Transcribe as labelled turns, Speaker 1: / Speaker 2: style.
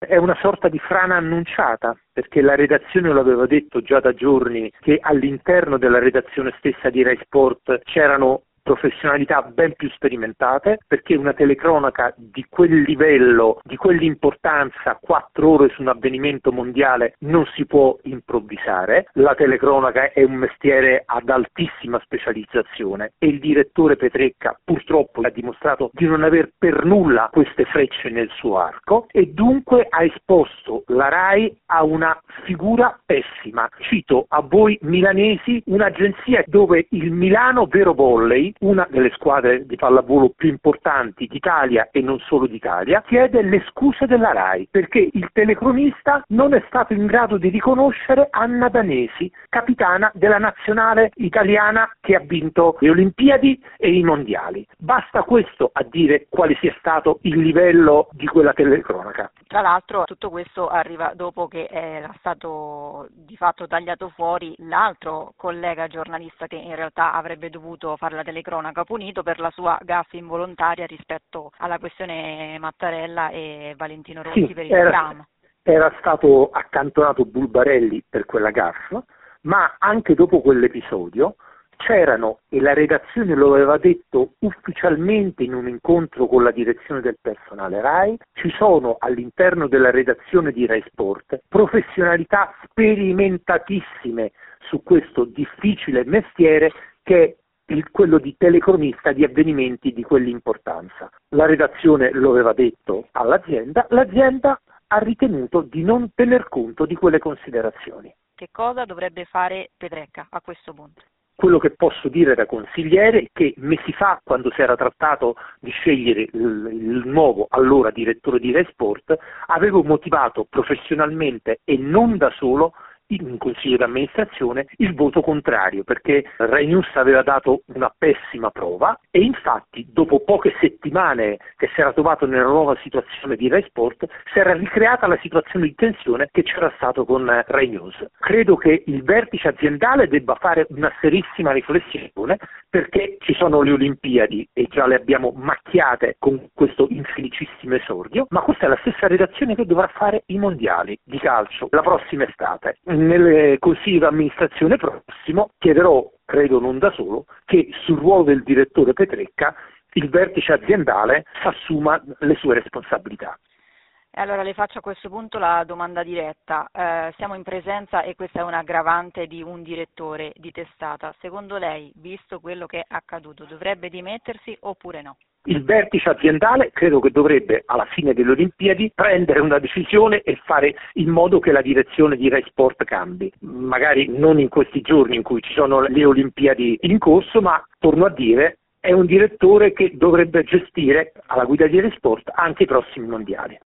Speaker 1: è una sorta di frana annunciata, perché la redazione lo aveva detto già da giorni che all'interno della redazione stessa di Rai Sport c'erano professionalità ben più sperimentate, perché una telecronaca di quel livello, di quell'importanza, 4 ore su un avvenimento mondiale non si può improvvisare. La telecronaca è un mestiere ad altissima specializzazione e il direttore Petrecca purtroppo ha dimostrato di non aver per nulla queste frecce nel suo arco e dunque ha esposto la Rai a una figura pessima. Cito a voi milanesi un'agenzia dove il Milano Vero Volley, una delle squadre di pallavolo più importanti d'Italia e non solo d'Italia, chiede le scuse della Rai perché il telecronista non è stato in grado di riconoscere Anna Danesi, capitana della nazionale italiana che ha vinto le Olimpiadi e i mondiali. Basta questo a dire quale sia stato il livello di quella telecronaca.
Speaker 2: Tra l'altro tutto questo arriva dopo che era stato di fatto tagliato fuori l'altro collega giornalista che in realtà avrebbe dovuto fare la telecronaca, punito per la sua gaffe involontaria rispetto alla questione Mattarella e Valentino Rossi per il tram.
Speaker 1: Era stato accantonato Bulbarelli per quella gaffa, ma anche dopo quell'episodio c'erano, e la redazione lo aveva detto ufficialmente in un incontro con la direzione del personale Rai, ci sono all'interno della redazione di Rai Sport professionalità sperimentatissime su questo difficile mestiere che è quello di telecronista di avvenimenti di quell'importanza. La redazione lo aveva detto all'azienda, l'azienda ha ritenuto di non tener conto di quelle considerazioni.
Speaker 2: Che cosa dovrebbe fare Petrecca a questo punto?
Speaker 1: Quello che posso dire da consigliere è che mesi fa, quando si era trattato di scegliere il nuovo allora direttore di Rai Sport, avevo motivato professionalmente e non da solo in consiglio d'amministrazione il voto contrario, perché Rai News aveva dato una pessima prova e infatti dopo poche settimane che si era trovato nella nuova situazione di Rai Sport si era ricreata la situazione di tensione che c'era stato con Rai News. Credo che il vertice aziendale debba fare una serissima riflessione, perché ci sono le Olimpiadi e già le abbiamo macchiate con questo infelicissimo esordio, ma questa è la stessa redazione che dovrà fare i mondiali di calcio la prossima estate. Nel consiglio d'amministrazione prossimo chiederò, credo non da solo, che sul ruolo del direttore Petrecca il vertice aziendale assuma le sue responsabilità.
Speaker 2: Allora le faccio a questo punto la domanda diretta. Siamo in presenza, e questa è un'aggravante, di un direttore di testata. Secondo lei, visto quello che è accaduto, dovrebbe dimettersi oppure no?
Speaker 1: Il vertice aziendale credo che dovrebbe alla fine delle Olimpiadi prendere una decisione e fare in modo che la direzione di Rai Sport cambi. Magari non in questi giorni in cui ci sono le Olimpiadi in corso, ma torno a dire è un direttore che dovrebbe gestire alla guida di Rai Sport anche i prossimi mondiali.